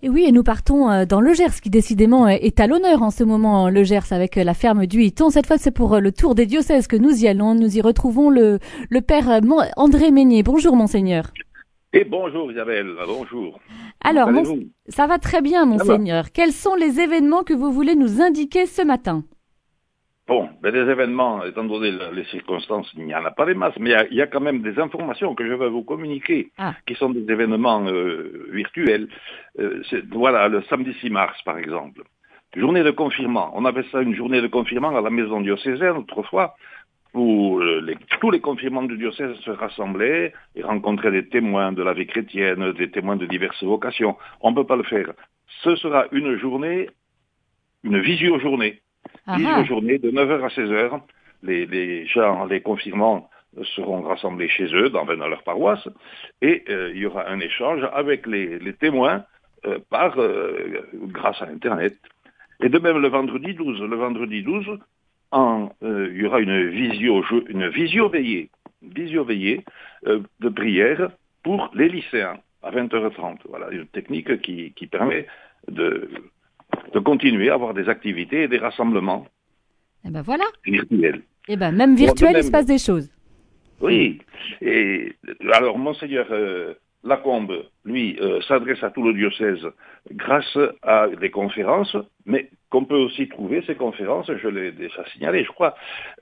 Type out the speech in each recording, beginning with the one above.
Et oui, et nous partons dans le Gers, qui décidément est à l'honneur en ce moment, le Gers, avec la ferme du Hiton. Cette fois, c'est pour le tour des diocèses que nous y allons. Nous y retrouvons le père André Meignier. Bonjour, monseigneur. Et bonjour Isabelle, bonjour. Alors, ça va très bien, monseigneur. Quels sont les événements que vous voulez nous indiquer ce matin? Bon, des événements, étant donné les circonstances, il n'y en a pas des masses, mais il y a quand même des informations que je vais vous communiquer, qui sont des événements virtuels. Voilà, le samedi 6 mars, par exemple. Journée de confinement. On appelle ça une journée de confinement à la maison diocésaine, autrefois, où tous les confirmants du diocèse se rassemblaient et rencontraient des témoins de la vie chrétienne, des témoins de diverses vocations. On ne peut pas le faire. Ce sera une journée, une visio-journée. Visio-journée de 9h à 16h. Les confirmants seront rassemblés chez eux, dans leur paroisse, et il y aura un échange avec les témoins grâce à Internet. Et de même le vendredi 12. Le vendredi 12, il y aura une visio-veillée de prière pour les lycéens à 20h30. Voilà, une technique qui permet de continuer à avoir des activités et des rassemblements. Et ben voilà. Virtuels. Et ben même virtuel, il se passe des choses. Oui. Et alors, monseigneur Lacombe, lui, s'adresse à tout le diocèse grâce à des conférences, mais qu'on peut aussi trouver ces conférences, je l'ai déjà signalé, je crois,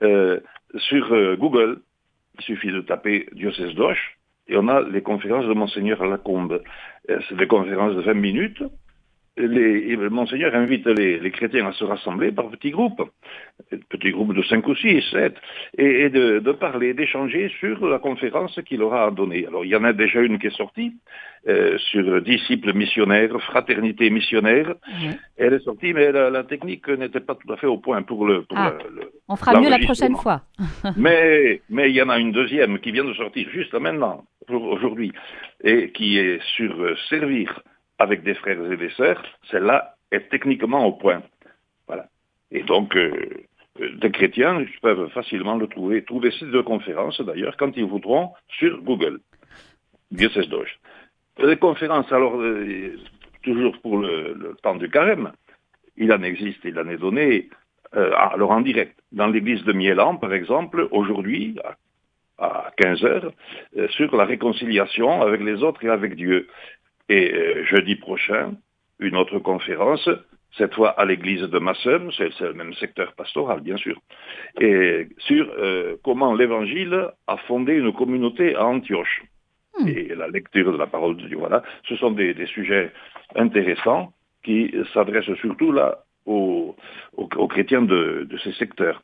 sur Google. Il suffit de taper diocèse d'Auch et on a les conférences de monseigneur Lacombe. C'est des conférences de 20 minutes. Monseigneur invite les chrétiens à se rassembler par petits groupes de 5 ou 6, 7, et de parler, d'échanger sur la conférence qu'il aura à donner. Alors, il y en a déjà une qui est sortie, sur disciples missionnaires, fraternité missionnaire. Elle est sortie, mais la technique n'était pas tout à fait au point on fera mieux la prochaine fois. mais il y en a une deuxième qui vient de sortir juste maintenant, aujourd'hui, et qui est sur servir avec des frères et des sœurs. Celle-là est techniquement au point. Voilà. Et donc, des chrétiens peuvent facilement le trouver ces deux conférences, d'ailleurs, quand ils voudront, sur Google. Diocèse d'Auch. Les conférences, alors, toujours pour le temps du carême, il en existe, il en est donné, alors en direct. Dans l'église de Miélan, par exemple, aujourd'hui, à 15h, sur la réconciliation avec les autres et avec Dieu. Et jeudi prochain, une autre conférence, cette fois à l'église de Massem, c'est le même secteur pastoral, bien sûr, et sur comment l'Évangile a fondé une communauté à Antioche. Et la lecture de la parole de Dieu, voilà. Ce sont des sujets intéressants qui s'adressent surtout là aux chrétiens de ces secteurs.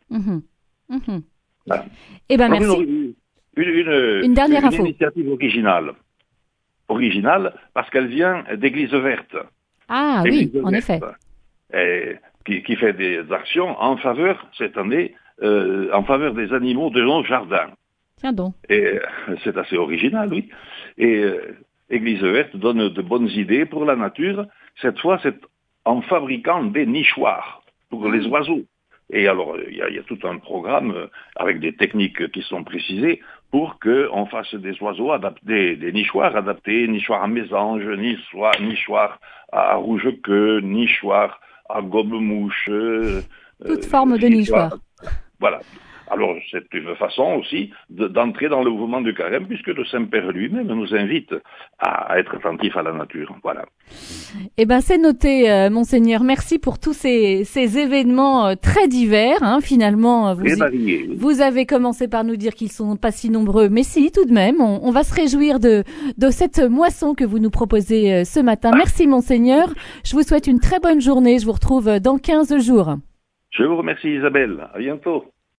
Voilà. Eh ben, merci. Une dernière info. Une initiative originale parce qu'elle vient d'Église Verte. Ah oui, en effet. Qui fait des actions en faveur, cette année, en faveur des animaux de nos jardins. Tiens donc. Et c'est assez original, oui. Et Église Verte donne de bonnes idées pour la nature. Cette fois, c'est en fabriquant des nichoirs pour les oiseaux. Et alors, il y a tout un programme avec des techniques qui sont précisées pour qu'on fasse des oiseaux adaptés, des nichoirs adaptés, nichoirs à mésange, nichoirs à rouge-queue, nichoirs à gobe-mouche. Toute forme de nichoir. Voilà. Alors, c'est une façon aussi d'entrer dans le mouvement du carême, puisque le Saint-Père lui-même nous invite à être attentifs à la nature. Voilà. Eh ben, c'est noté, monseigneur. Merci pour tous ces événements très divers. Hein. Finalement, vous avez commencé par nous dire qu'ils sont pas si nombreux, mais si, tout de même. On va se réjouir de cette moisson que vous nous proposez ce matin. Merci, monseigneur. Je vous souhaite une très bonne journée. Je vous retrouve dans 15 jours. Je vous remercie, Isabelle. À bientôt.